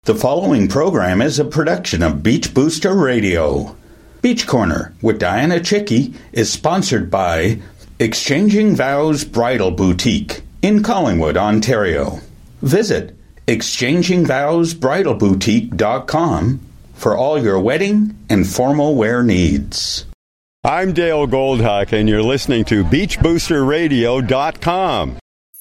The following program is a production of Beach Booster Radio. Beach Corner with Diana Chickie is sponsored by Exchanging Vows Bridal Boutique in Collingwood, Ontario. Visit exchangingvowsbridalboutique.com for all your wedding and formal wear needs. I'm Dale Goldhawk, and you're listening to BeachBoosterRadio.com.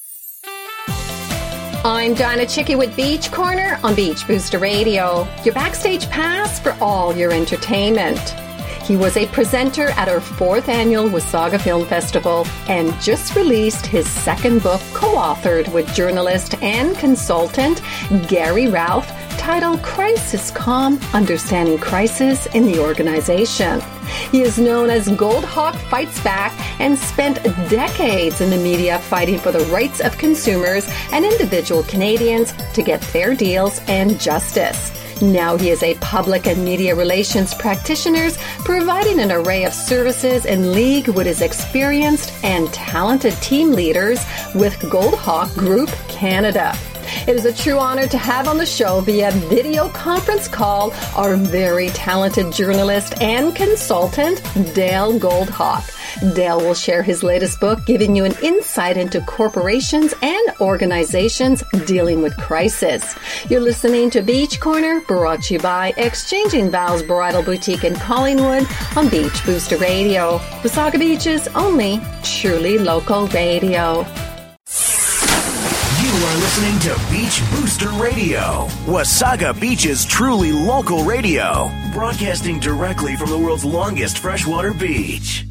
I'm Diana Chickie with Beach Corner on Beach Booster Radio, your backstage pass for all your entertainment. He was a presenter at our 4th annual Wasaga Film Festival and just released his second book, co-authored with journalist and consultant Gary Ralph, titled Crisis Calm, Understanding Crisis in the Organization. He is known as Goldhawk Fights Back and spent decades in the media fighting for the rights of consumers and individual Canadians to get fair deals and justice. Now he is a public and media relations practitioner, providing an array of services in league with his experienced and talented team leaders with Goldhawk Group Canada. It is a true honor to have on the show via video conference call our very talented journalist and consultant, Dale Goldhawk. Dale will share his latest book, giving you an insight into corporations and organizations dealing with crisis. You're listening to Beach Corner, brought to you by Exchanging Vows Bridal Boutique in Collingwood on Beach Booster Radio. Wasaga Beach's only truly local radio. You are listening to Beach Booster Radio, Wasaga Beach's truly local radio, broadcasting directly from the world's longest freshwater beach.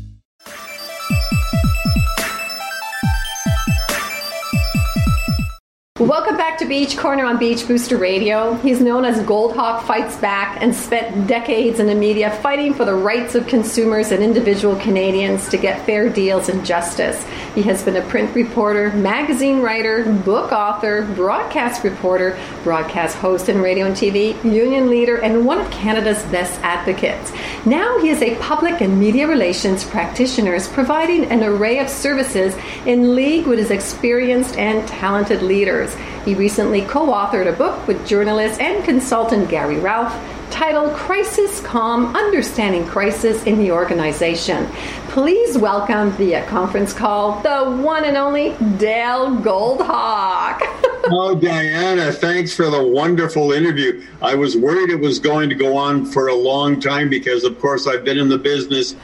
Welcome back to Beach Corner on Beach Booster Radio. He's known as Goldhawk Fights Back and spent decades in the media fighting for the rights of consumers and individual Canadians to get fair deals and justice. He has been a print reporter, magazine writer, book author, broadcast reporter, broadcast host in radio and TV, union leader, and one of Canada's best advocates. Now he is a public and media relations practitioner, providing an array of services in league with his experienced and talented leaders. He recently co-authored a book with journalist and consultant Gary Ralph titled Crisis Calm, Understanding Crisis in the Organization. Please welcome via conference call the one and only Dale Goldhawk. Oh, Diana, thanks for the wonderful interview. I was worried it was going to go on for a long time because, of course, I've been in the business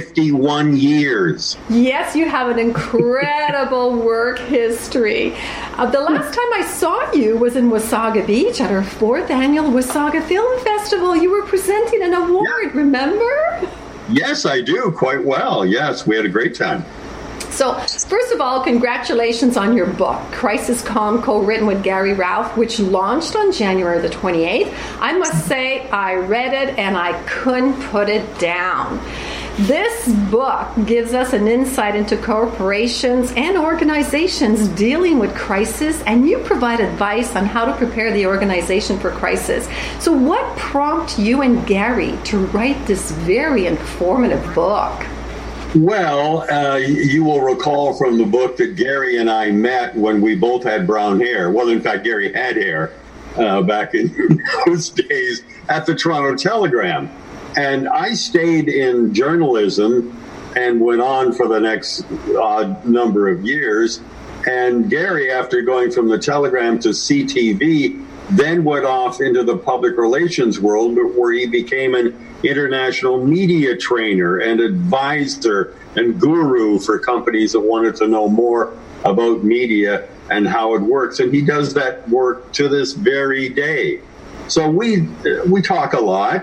51 years. Yes, you have an incredible work history. The last time I saw you was in Wasaga Beach at our 4th annual Wasaga Film Festival. You were presenting an award, remember? Yes, I do, quite well. Yes, we had a great time. So, first of all, congratulations on your book, Crisis Calm, co-written with Gary Ralph, which launched on January the 28th. I must say, I read it and I couldn't put it down. This book gives us an insight into corporations and organizations dealing with crisis, and you provide advice on how to prepare the organization for crisis. So what prompted you and Gary to write this very informative book? Well, you will recall from the book that Gary and I met when we both had brown hair. Well, in fact, Gary had hair back in those days at the Toronto Telegram. And I stayed in journalism and went on for the next odd number of years. And Gary, after going from the Telegram to CTV, then went off into the public relations world, where he became an international media trainer and advisor and guru for companies that wanted to know more about media and how it works. And he does that work to this very day. So we talk a lot,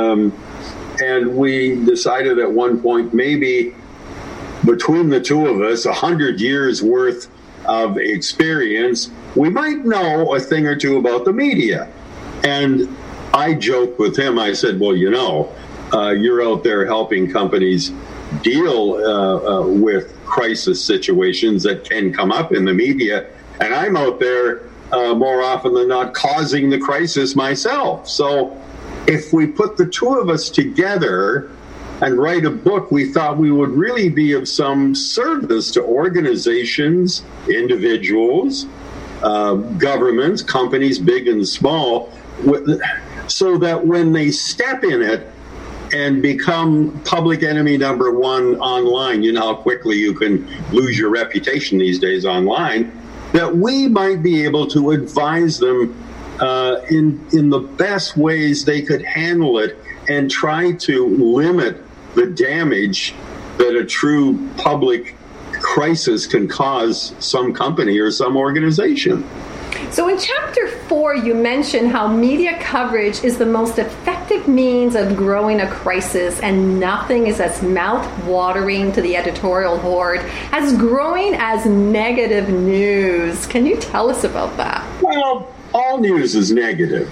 and we decided at one point, maybe between the two of us, 100 years worth of experience, we might know a thing or two about the media. And I joked with him. I said, well, you're out there helping companies deal with crisis situations that can come up in the media. And I'm out there more often than not causing the crisis myself. So if we put the two of us together and write a book, we thought we would really be of some service to organizations, individuals, governments, companies, big and small, so that when they step in it and become public enemy number one online, you know how quickly you can lose your reputation these days online, that we might be able to advise them in the best ways they could handle it and try to limit the damage that a true public crisis can cause some company or some organization. So in Chapter 4, you mention how media coverage is the most effective means of growing a crisis, and nothing is as mouth-watering to the editorial horde as growing as negative news. Can you tell us about that? Well, all news is negative.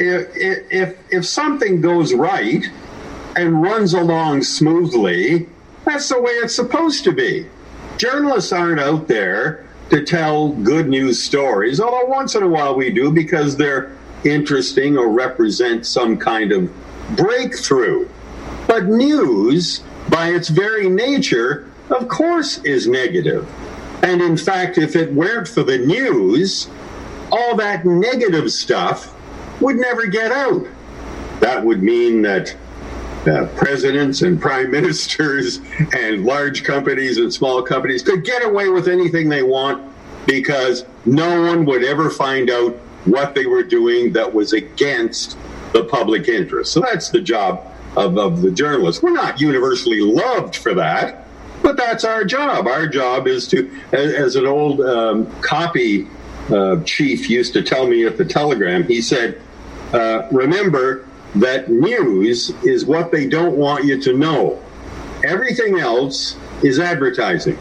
If something goes right and runs along smoothly, that's the way it's supposed to be. Journalists aren't out there to tell good news stories, although once in a while we do because they're interesting or represent some kind of breakthrough. But news, by its very nature, of course, is negative. And in fact, if it weren't for the news, all that negative stuff would never get out. That would mean that presidents and prime ministers and large companies and small companies could get away with anything they want because no one would ever find out what they were doing that was against the public interest. So that's the job of the journalists. We're not universally loved for that, but that's our job. Our job is to, as an old copy chief used to tell me at the Telegram, he said, remember that news is what they don't want you to know. Everything else is advertising.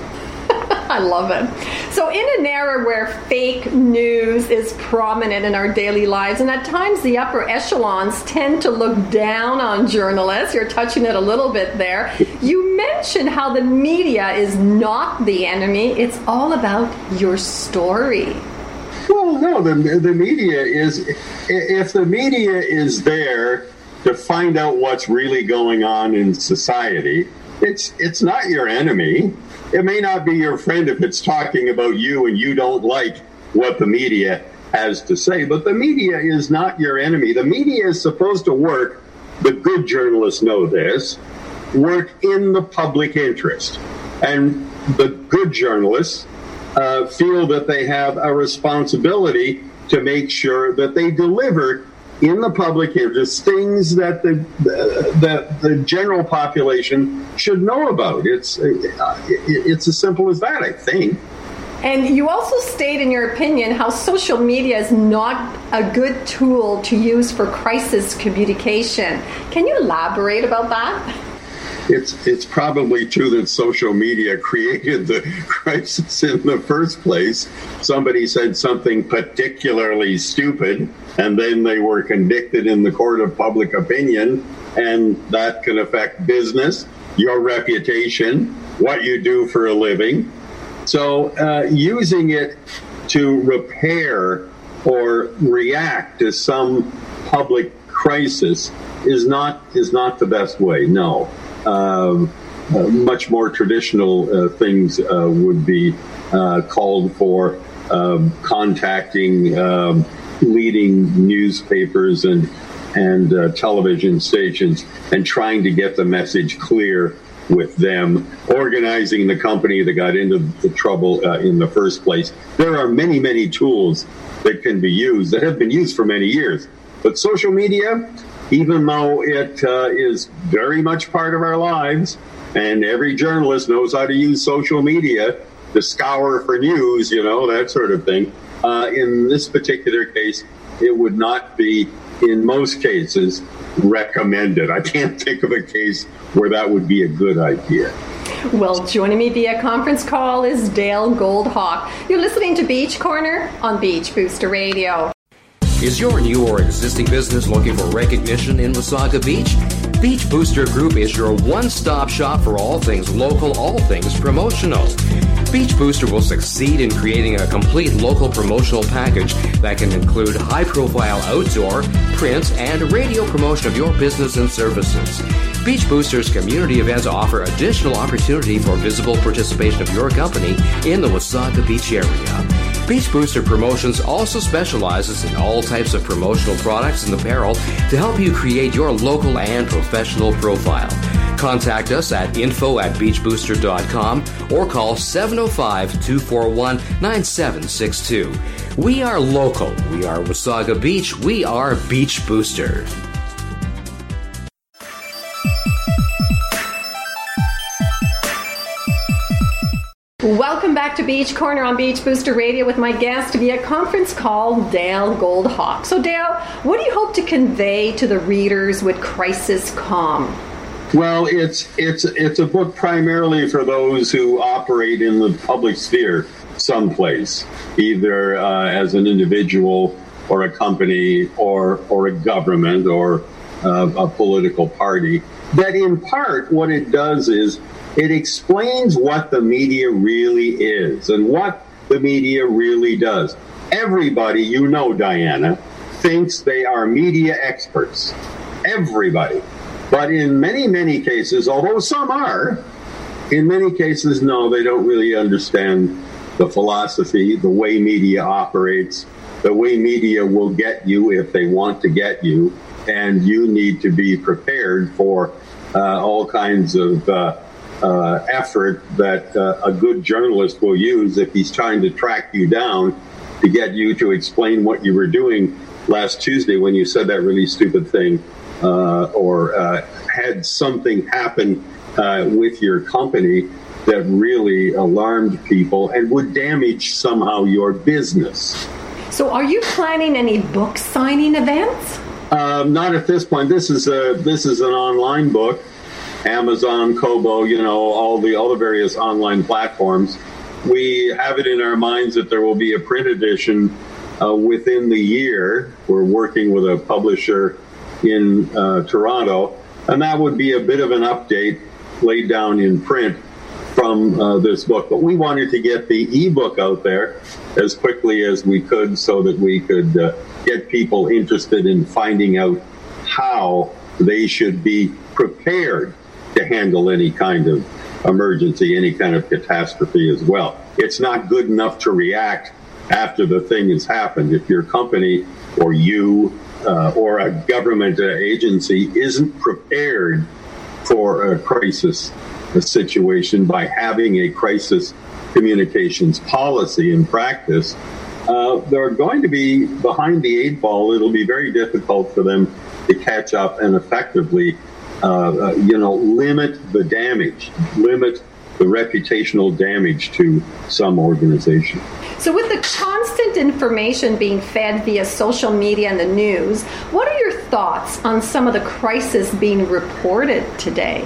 I love it. So in an era where fake news is prominent in our daily lives, and at times the upper echelons tend to look down on journalists, you're touching it a little bit there, you mentioned how the media is not the enemy. It's all about your story. Well, no, the media is, if the media is there to find out what's really going on in society, it's not your enemy. It may not be your friend if it's talking about you and you don't like what the media has to say, but the media is not your enemy. The media is supposed to work, the good journalists know this, work in the public interest. And the good journalists feel that they have a responsibility to make sure that they deliver in the public interest things that the general population should know about. It's as simple as that, I think. And you also state in your opinion how social media is not a good tool to use for crisis communication. Can you elaborate about that? It's probably true that social media created the crisis in the first place. Somebody said something particularly stupid, and then they were convicted in the court of public opinion, and that can affect business, your reputation, what you do for a living. So using it to repair or react to some public crisis is not the best way, no. Much more traditional things would be called for, contacting leading newspapers and television stations and trying to get the message clear with them, organizing the company that got into the trouble in the first place. There are many, many tools that can be used, that have been used for many years. But social media, even though it is very much part of our lives, and every journalist knows how to use social media to scour for news, that sort of thing, in this particular case, it would not be, in most cases, recommended. I can't think of a case where that would be a good idea. Well, joining me via conference call is Dale Goldhawk. You're listening to Beach Corner on Beach Booster Radio. Is your new or existing business looking for recognition in Wasaga Beach? Beach Booster Group is your one-stop shop for all things local, all things promotional. Beach Booster will succeed in creating a complete local promotional package that can include high-profile outdoor, print, and radio promotion of your business and services. Beach Booster's community events offer additional opportunity for visible participation of your company in the Wasaga Beach area. Beach Booster Promotions also specializes in all types of promotional products and apparel to help you create your local and professional profile. Contact us at info@beachbooster.com or call 705-241-9762. We are local. We are Wasaga Beach. We are Beach Booster. Welcome back to Beach Corner on Beach Booster Radio with my guest via conference call, Dale Goldhawk. So Dale, what do you hope to convey to the readers with Crisis Calm? Well, it's a book primarily for those who operate in the public sphere someplace, either as an individual or a company or a government or a political party. That in part what it does is it explains what the media really is and what the media really does. Everybody, you know, Diana, thinks they are media experts. Everybody. But in many, many cases, although some are, in many cases, no, they don't really understand the philosophy, the way media operates, the way media will get you if they want to get you, and you need to be prepared for all kinds of effort that a good journalist will use if he's trying to track you down to get you to explain what you were doing last Tuesday when you said that really stupid thing or had something happen with your company that really alarmed people and would damage somehow your business. So are you planning any book signing events? Not at this point. This is an online book. Amazon, Kobo, you know, all the various online platforms. We have it in our minds that there will be a print edition within the year. We're working with a publisher in Toronto, and that would be a bit of an update laid down in print from this book. But we wanted to get the ebook out there as quickly as we could so that we could get people interested in finding out how they should be prepared to handle any kind of emergency, any kind of catastrophe as well. It's not good enough to react after the thing has happened. If your company or you or a government agency isn't prepared for a crisis situation by having a crisis communications policy in practice, they're going to be behind the eight ball. It'll be very difficult for them to catch up and effectively limit the damage, limit the reputational damage to some organization. So with the constant information being fed via social media and the news, what are your thoughts on some of the crisis being reported today?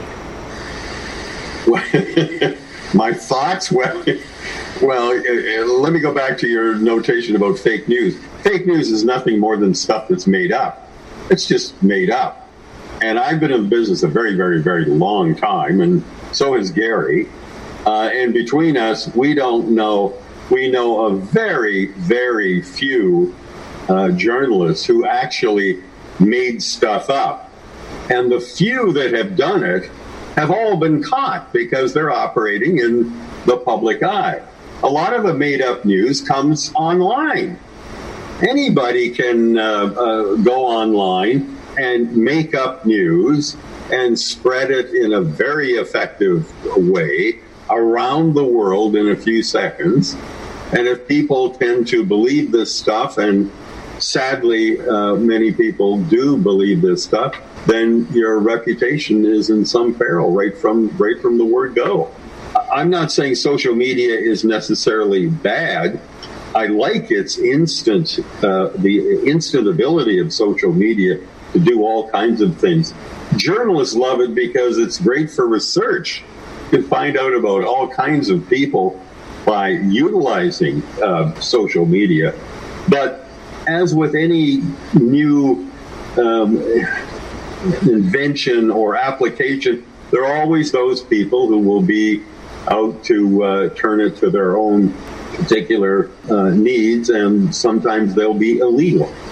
My thoughts? Well, let me go back to your notation about fake news. Fake news is nothing more than stuff that's made up. It's just made up. And I've been in the business a very, very, very long time, and so has Gary. And between us, we don't know. We know of very, very few journalists who actually made stuff up. And the few that have done it have all been caught because they're operating in the public eye. A lot of the made-up news comes online. Anybody can go online and make up news and spread it in a very effective way around the world in a few seconds. And if people tend to believe this stuff, and sadly many people do believe this stuff, then your reputation is in some peril right from the word go. I'm not saying social media is necessarily bad. I like its the instant ability of social media to do all kinds of things. Journalists love it because it's great for research. You can find out about all kinds of people by utilizing social media. But as with any new invention or application, there are always those people who will be out to turn it to their own particular needs, and sometimes they'll be illegal.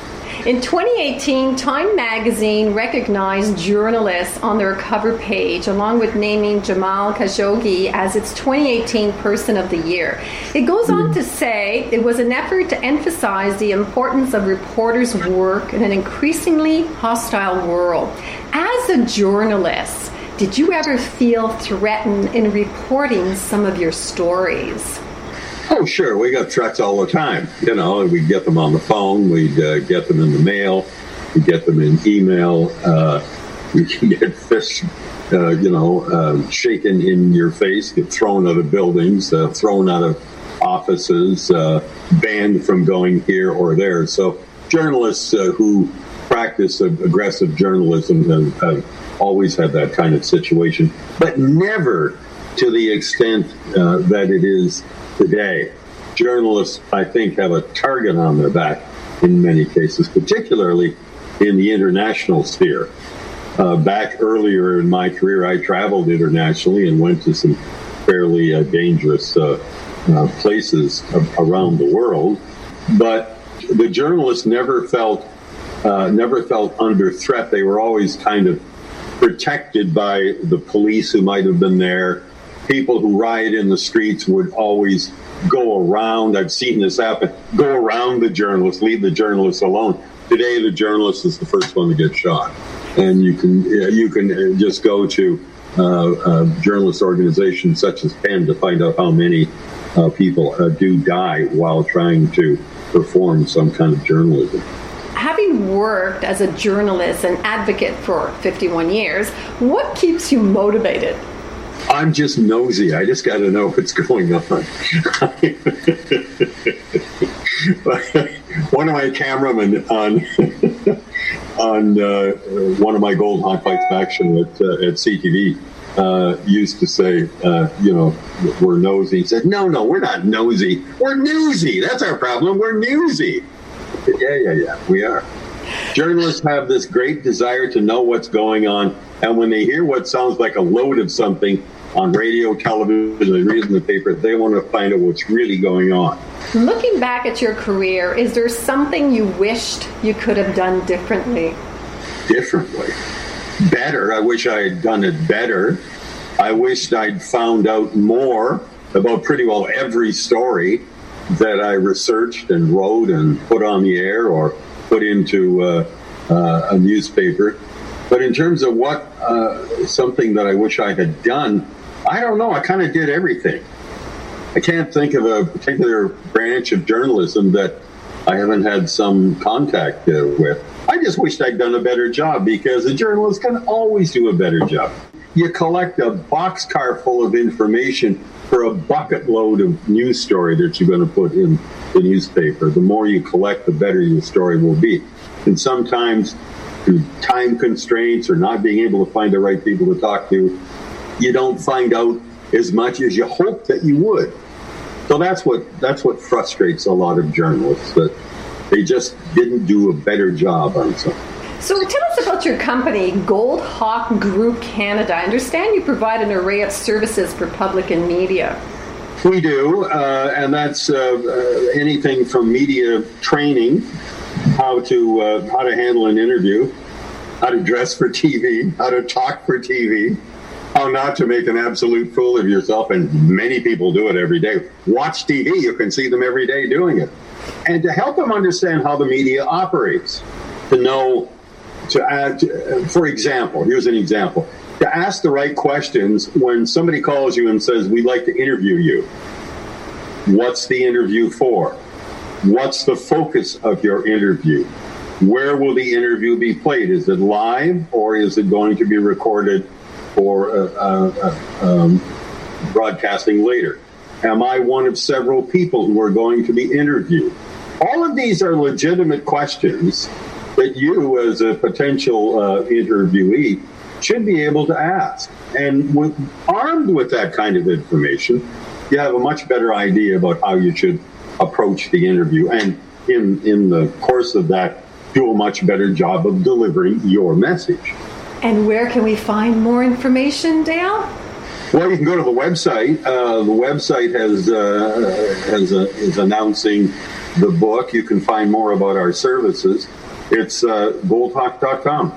In 2018, Time magazine recognized journalists on their cover page, along with naming Jamal Khashoggi as its 2018 Person of the Year. It goes on to say it was an effort to emphasize the importance of reporters' work in an increasingly hostile world. As a journalist, did you ever feel threatened in reporting some of your stories? Oh, sure. We got threats all the time. You know, we'd get them on the phone. We'd get them in the mail. We'd get them in email. We can get fists, shaken in your face, get thrown out of buildings, thrown out of offices, banned from going here or there. So journalists who practice aggressive journalism have always had that kind of situation, but never to the extent that it is today. Journalists, I think, have a target on their back in many cases, particularly in the international sphere. Back earlier in my career, I traveled internationally and went to some fairly dangerous places around the world. But the journalists never felt under threat. They were always kind of protected by the police who might have been there. People who riot in the streets would always go around. I've seen this happen. Go around the journalists, leave the journalists alone. Today, the journalist is the first one to get shot, and you can just go to journalist organizations such as PEN to find out how many people do die while trying to perform some kind of journalism. Having worked as a journalist and advocate for 51 years, what keeps you motivated? I'm just nosy. I just got to know what's going on. One of my cameramen on one of my Gold Hawk Fights back show at CTV used to say, we're nosy. He said, no, we're not nosy. We're newsy. That's our problem. We're newsy. Yeah, we are. Journalists have this great desire to know what's going on, and when they hear what sounds like a load of something on radio, television, they read in the paper, they want to find out what's really going on. Looking back at your career, is there something you wished you could have done differently? Differently? Better. I wish I had done it better. I wished I'd found out more about pretty well every story that I researched and wrote and put on the air or put into a newspaper. But in terms of what something that I wish I had done, I don't know. I kind of did everything. I can't think of a particular branch of journalism that I haven't had some contact with. I just wished I'd done a better job, because a journalist can always do a better job. You collect a boxcar full of information for a bucket load of news story that you're going to put in the newspaper. The more you collect, the better your story will be. And sometimes, through time constraints or not being able to find the right people to talk to, you don't find out as much as you hope that you would. So that's what frustrates a lot of journalists, that they just didn't do a better job on something. So tell us about your company, Gold Hawk Group Canada. I understand you provide an array of services for public and media. We do, and that's anything from media training, how to handle an interview, how to dress for TV, how to talk for TV, how not to make an absolute fool of yourself, and many people do it every day. Watch TV, you can see them every day doing it. And to help them understand how the media operates, to know, for example, here's an example, to ask the right questions when somebody calls you and says, we'd like to interview you. What's the interview for? What's the focus of your interview? Where will the interview be played? Is it live, or is it going to be recorded for broadcasting later? Am I one of several people who are going to be interviewed? All of these are legitimate questions that you, as a potential interviewee, should be able to ask. And armed with that kind of information, you have a much better idea about how you should approach the interview. And in the course of that, do a much better job of delivering your message. And where can we find more information, Dale? Well, you can go to the website. The website is announcing the book. You can find more about our services it's goldhawk.com,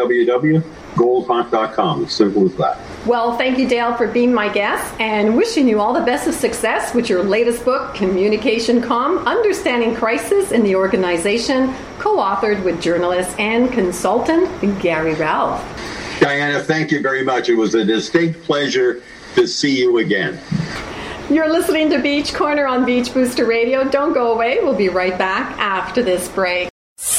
www.goldhawk.com. As simple as that. Well, thank you, Dale, for being my guest, and wishing you all the best of success with your latest book, Communication Comm, Understanding Crisis in the Organization, co-authored with journalist and consultant Gary Ralph. Diana, thank you very much. It was a distinct pleasure to see you again. You're listening to Beach Corner on Beach Booster Radio. Don't go away. We'll be right back after this break.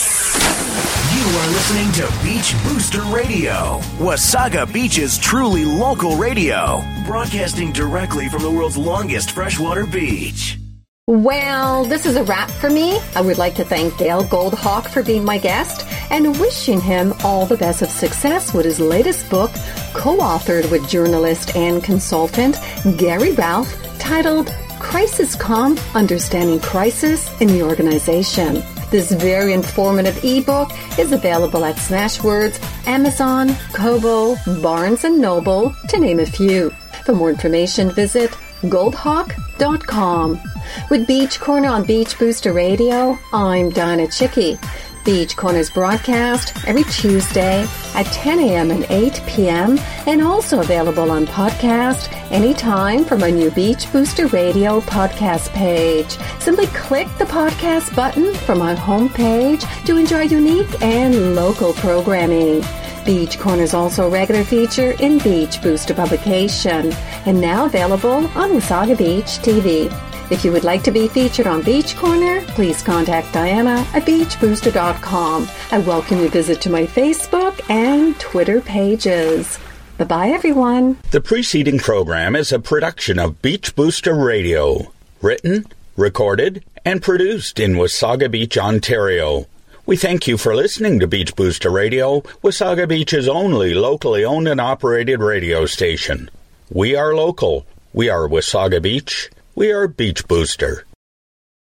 You are listening to Beach Booster Radio, Wasaga Beach's truly local radio, broadcasting directly from the world's longest freshwater beach. Well, this is a wrap for me. I would like to thank Dale Goldhawk for being my guest and wishing him all the best of success with his latest book, co-authored with journalist and consultant Gary Ralph, titled Crisis Comm, Understanding Crisis in the Organization. This very informative ebook is available at Smashwords, Amazon, Kobo, Barnes & Noble, to name a few. For more information, visit goldhawk.com. With Beach Corner on Beach Booster Radio, I'm Donna Chicky. Beach Corner's broadcast every Tuesday at 10 a.m. and 8 p.m. and also available on podcast anytime from our new Beach Booster Radio podcast page. Simply click the podcast button from our homepage to enjoy unique and local programming. Beach Corner is also a regular feature in Beach Booster publication and now available on Wasaga Beach TV. If you would like to be featured on Beach Corner, please contact Diana at beachbooster.com. I welcome your visit to my Facebook and Twitter pages. Bye-bye, everyone. The preceding program is a production of Beach Booster Radio. Written, recorded, and produced in Wasaga Beach, Ontario. We thank you for listening to Beach Booster Radio, Wasaga Beach's only locally owned and operated radio station. We are local. We are Wasaga Beach. We are Beach Booster.